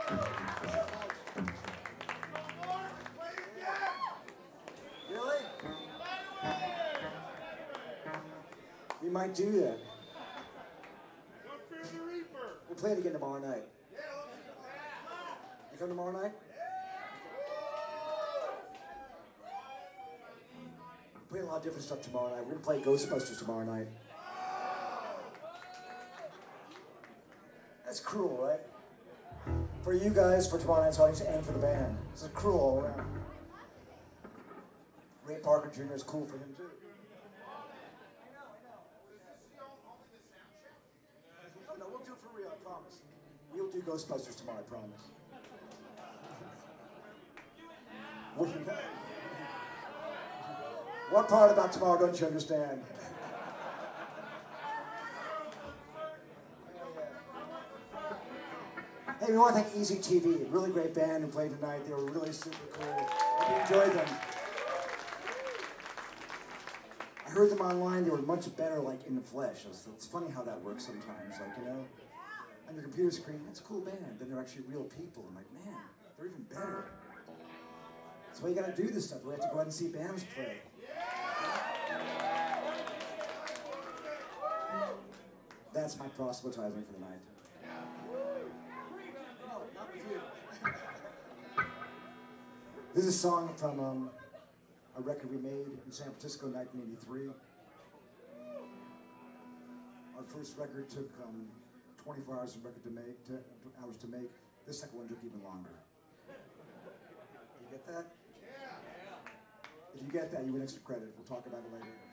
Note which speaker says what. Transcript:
Speaker 1: Really? We might do that. We'll play it again tomorrow night. You come tomorrow night? We're playing a lot of different stuff tomorrow night. We're going to play Ghostbusters tomorrow night. That's cruel, right? For you guys, for tomorrow night's audience, and for the band. This is cruel all around. Ray Parker Jr. is cool for him, too. No, we'll do it for real, I promise. We'll do Ghostbusters tomorrow, I promise. What part about tomorrow don't you understand? Hey, we want to thank Easy TV, a really great band who played tonight. They were really super cool. We enjoyed them. I heard them online. They were much better, like, in the flesh. It's funny how that works sometimes. Like, you know, on your computer screen, that's a cool band. Then they're actually real people. I'm like, man, they're even better. That's why you got to do this stuff. We have to go out and see bands play. That's my proselytizing for the night. This is a song from a record we made in San Francisco in 1983. Our first record took 24 hours of record to make. This second one took even longer. You get that? If you get that, you win extra credit. We'll talk about it later.